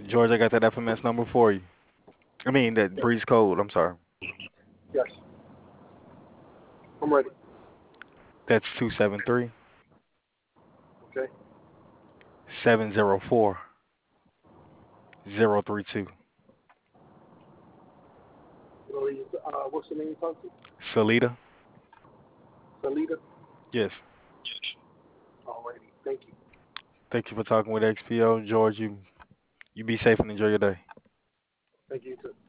George, I got that FMS number for you. I mean, that Yes, breeze code. I'm sorry. yes. I'm ready. That's 273 Okay. 704 032. What's the name you talking to? Salida? Salida. Yes. Alrighty. Thank you. Thank you for talking with XPO. George, you be safe and enjoy your day. Thank you too.